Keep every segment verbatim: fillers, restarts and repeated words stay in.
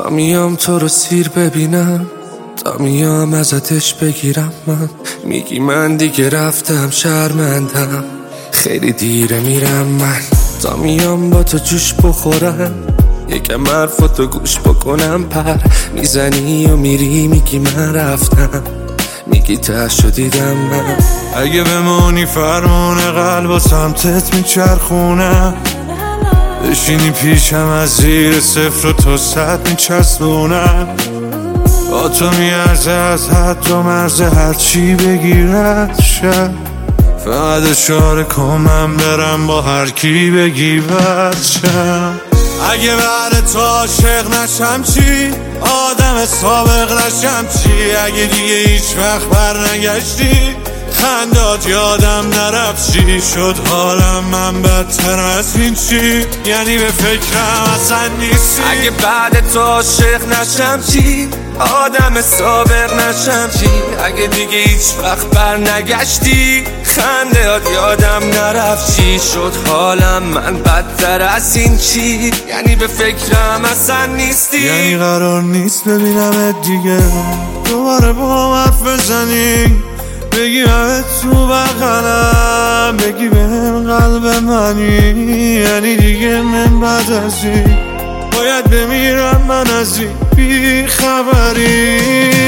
تا میام تو رو سیر ببینم، تا میام ازتش بگیرم. من میگی من دیگه رفتم شرمندم، خیلی دیره میرم من. تا میام با تو جوش بخورم، یکم حرفاتو گوش بکنم. پر میزنی و میری میگی من رفتم، میگی تهشو دیدم من. اگه بمونی فرمون قلب و سمتت میچرخونم، بشینی پیشم از زیر صفر و تا صد میچسبونم. با تو میارزه از حد و مرز هرچی بگیرد شد، فقط اشاره کن من برم با هر کی بگی بد شم. اگه بعد تو عاشق نشم چی؟ آدم سابق نشم چی؟ اگه دیگه هیچ وقت بر نگشتی، خندات یادم نرفت چی شد حالم من بدتر از این چی؟ یعنی به فکرم اصلا نیستی. اگه بعد تو عاشق نشم چی؟ آدم سابق نشم چی؟ اگه دیگه هیچ وقت بر نگشتی، خندهات یادم نرفت چی شد حالم من بدتر از این چی؟ یعنی به فکرم اصلا نیستی. یعنی قرار نیست ببینم دیگه، دوباره با حرف بزنی، بگی همه تو بغلم، بگی به هم قلب منی. یعنی دیگه من بعد از این باید بمیرم من از این بی خبری.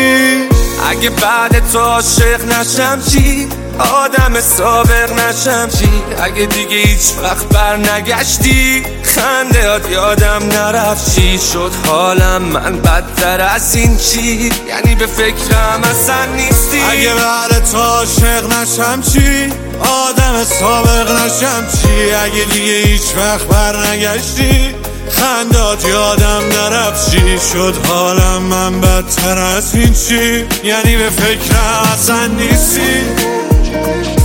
اگه بعد تو عاشق نشم چی؟ آدم سابق نشم چی؟ اگه دیگه هیچ وقت بر نگشتی، خندهات یادم نرفت چی شد حالم من بدتر از این چی؟ یعنی به فکرم اصلا نیستی. اگه بعد تو عاشق نشم چی؟ آدم سابق نشم چی؟ اگه دیگه هیچ وقت بر نگشتی، خندات یادم نرفت چی شد حالم من بدتر از این چی؟ یعنی به فکرم اصلا نیستی.